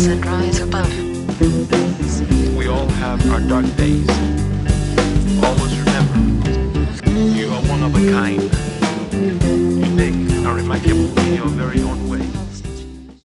falls and rise above. We all have our dark days. Always remember, you are one of a kind. Unique, are remarkable in your very own way.